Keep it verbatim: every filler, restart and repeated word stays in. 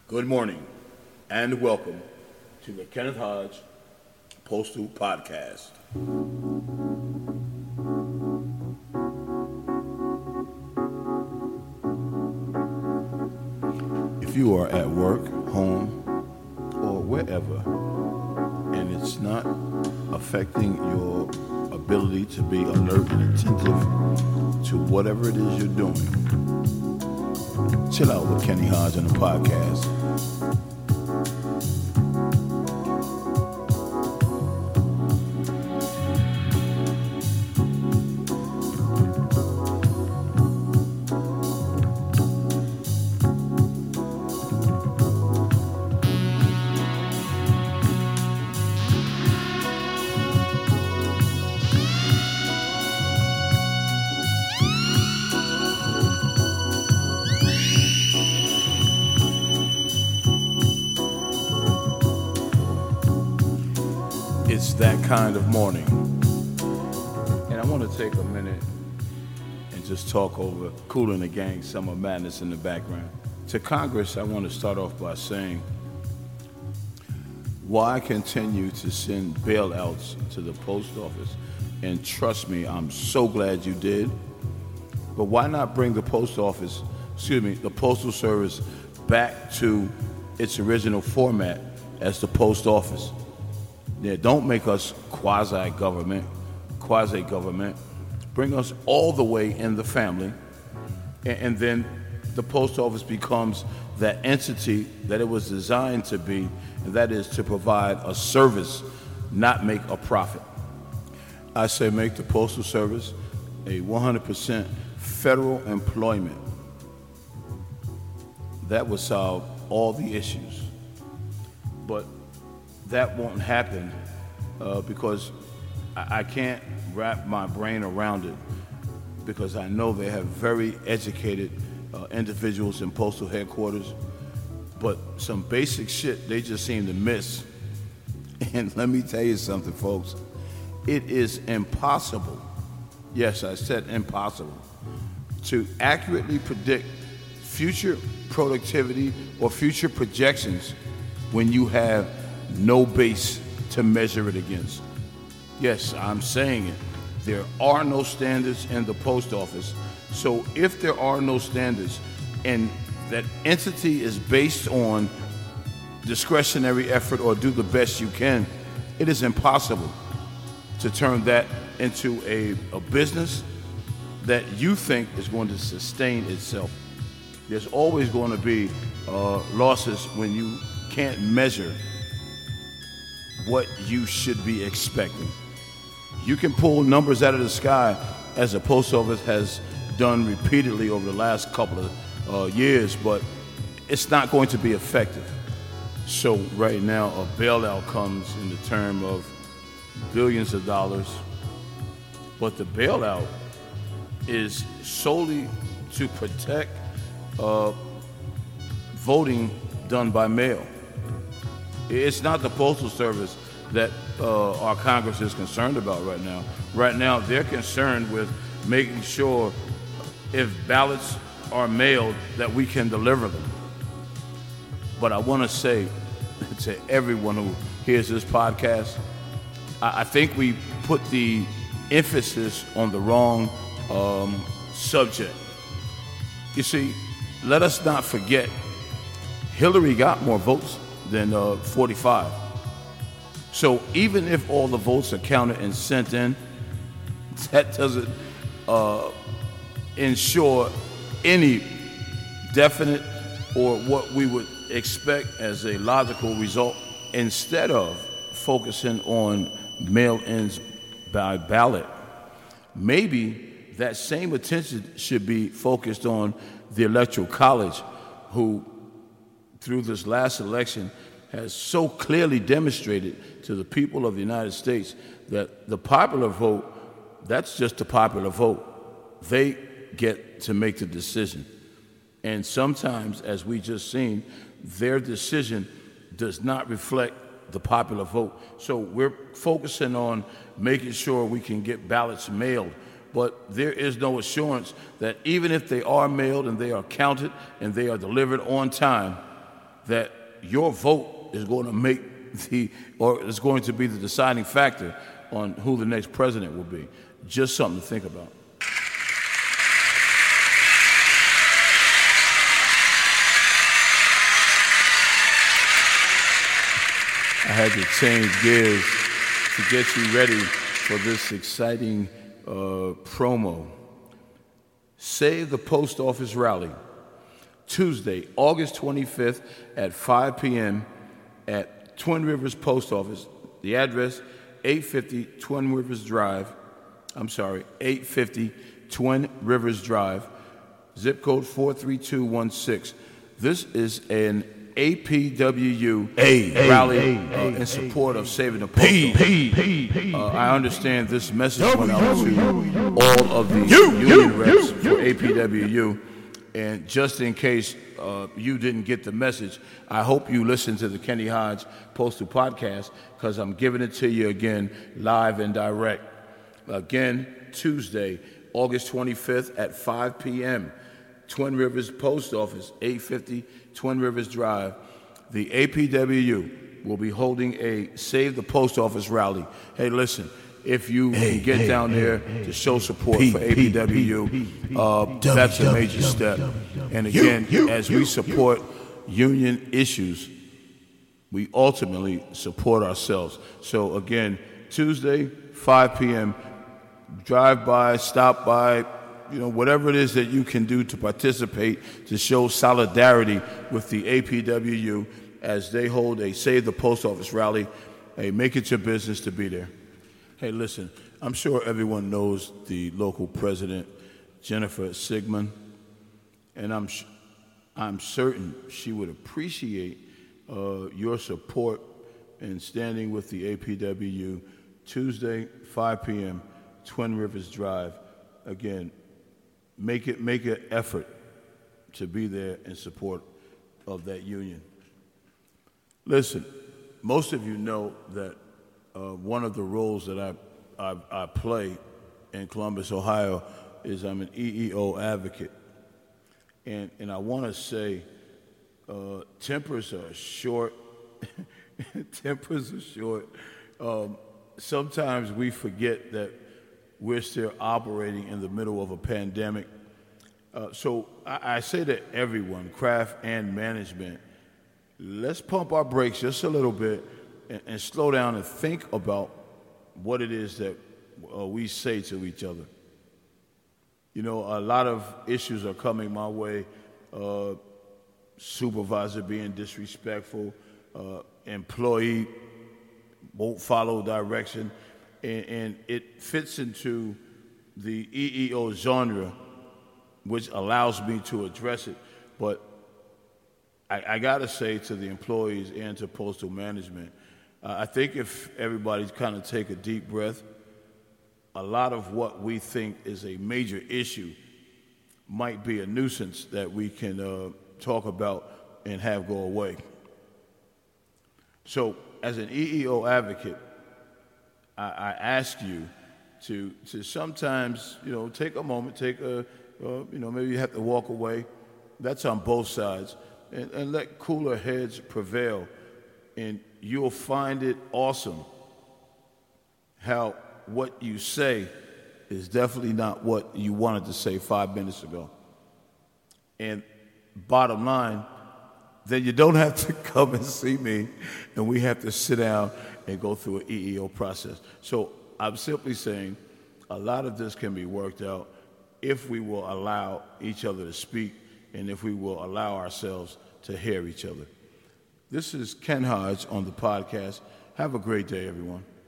Good morning and welcome to the Kenneth Hodge Postal Podcast. If you are at work, home, or wherever, and it's not affecting your ability to be alert and attentive to whatever it is you're doing, chill out with Kenny Hodge on the podcast. It's that kind of morning. And I want to take a minute and just talk over Kool and the Gang, Summer Madness in the background. To Congress, I want to start off by saying, why continue to send bailouts to the post office? And trust me, I'm so glad you did. But why not bring the post office, excuse me, the Postal Service back to its original format as the post office? Yeah, don't make us quasi-government, quasi-government. Bring us all the way in the family, and, and then the post office becomes that entity that it was designed to be, and that is to provide a service, not make a profit. I say make the Postal Service a one hundred percent federal employment. That would solve all the issues. But that won't happen uh, because I, I can't wrap my brain around it, because I know they have very educated uh, individuals in postal headquarters, but some basic shit they just seem to miss. And let me tell you something, folks. It is impossible, yes, I said impossible, to accurately predict future productivity or future projections when you have no base to measure it against. Yes, I'm saying it. There are no standards in the post office. So if there are no standards and that entity is based on discretionary effort or do the best you can, it is impossible to turn that into a, a business that you think is going to sustain itself. There's always going to be uh, losses when you can't measure what you should be expecting. You can pull numbers out of the sky, as the post office has done repeatedly over the last couple of uh, years, but it's not going to be effective. So right now, a bailout comes in the term of billions of dollars, but the bailout is solely to protect uh, voting done by mail. It's not the Postal Service that uh, our Congress is concerned about right now. Right now, they're concerned with making sure if ballots are mailed that we can deliver them. But I want to say to everyone who hears this podcast, I, I think we put the emphasis on the wrong um, subject. You see, let us not forget, Hillary got more votes than uh, forty-five. So even if all the votes are counted and sent in, that doesn't uh, ensure any definite or what we would expect as a logical result. Instead of focusing on mail-ins by ballot, maybe that same attention should be focused on the Electoral College, who through this last election has so clearly demonstrated to the people of the United States that the popular vote, that's just the popular vote. They get to make the decision. And sometimes, as we just seen, their decision does not reflect the popular vote. So we're focusing on making sure we can get ballots mailed. But there is no assurance that even if they are mailed and they are counted and they are delivered on time, that your vote is going to make the, or is going to be the deciding factor on who the next president will be. Just something to think about. I had to change gears to get you ready for this exciting uh, promo. Save the Post Office Rally, Tuesday, August twenty-fifth at five p.m. at Twin Rivers Post Office. The address, eight fifty Twin Rivers Drive. I'm sorry, eight fifty Twin Rivers Drive, zip code four three two one six. This is an A P W U a, rally a, uh, a, in support a, of saving the post office. Uh, I understand this message went out to all of the you, union you, reps you, for you, A P W U, and just in case uh, you didn't get the message, I hope you listen to the Kenny Hodge Postal Podcast, because I'm giving it to you again live and direct. Again, Tuesday, August twenty-fifth at five p.m., Twin Rivers Post Office, eight fifty Twin Rivers Drive. The A P W U will be holding a Save the Post Office rally. Hey, listen, if you hey, can get hey, down hey, there hey, to show support P, for A P W U, P, P, P, uh, P, that's P, a major P, step. P, and again, you, you, as we support union issues, we ultimately support ourselves. So again, Tuesday, five p.m., drive by, stop by, you know, whatever it is that you can do to participate, to show solidarity with the A P W U as they hold a Save the Post Office rally. Hey, make it your business to be there. Hey, listen, I'm sure everyone knows the local president, Jennifer Sigmund, and I'm sh- I'm certain she would appreciate uh, your support in standing with the A P W U Tuesday, five p.m., Twin Rivers Drive. Again, make it make an effort to be there in support of that union. Listen, most of you know that uh, one of the roles that I, I I play in Columbus, Ohio, is I'm an E E O advocate, and and I want to say, uh, tempers are short. tempers are short. Um, sometimes we forget that we're still operating in the middle of a pandemic. Uh, so I, I say to everyone, craft and management, let's pump our brakes just a little bit and, and slow down and think about what it is that uh, we say to each other. You know, a lot of issues are coming my way. Uh, supervisor being disrespectful, uh, employee won't follow direction. And, and it fits into the E E O genre, which allows me to address it. But I, I got to say to the employees and to postal management, uh, I think if everybody kind of take a deep breath, a lot of what we think is a major issue might be a nuisance that we can uh, talk about and have go away. So as an E E O advocate, I ask you to to sometimes, you know, take a moment, take a, uh, you know, maybe you have to walk away. That's on both sides. And, and let cooler heads prevail. And you'll find it awesome how what you say is definitely not what you wanted to say five minutes ago. And bottom line, then you don't have to come and see me, and we have to sit down and go through an E E O process. So I'm simply saying a lot of this can be worked out if we will allow each other to speak and if we will allow ourselves to hear each other. This is Ken Hodge on the podcast. Have a great day, everyone.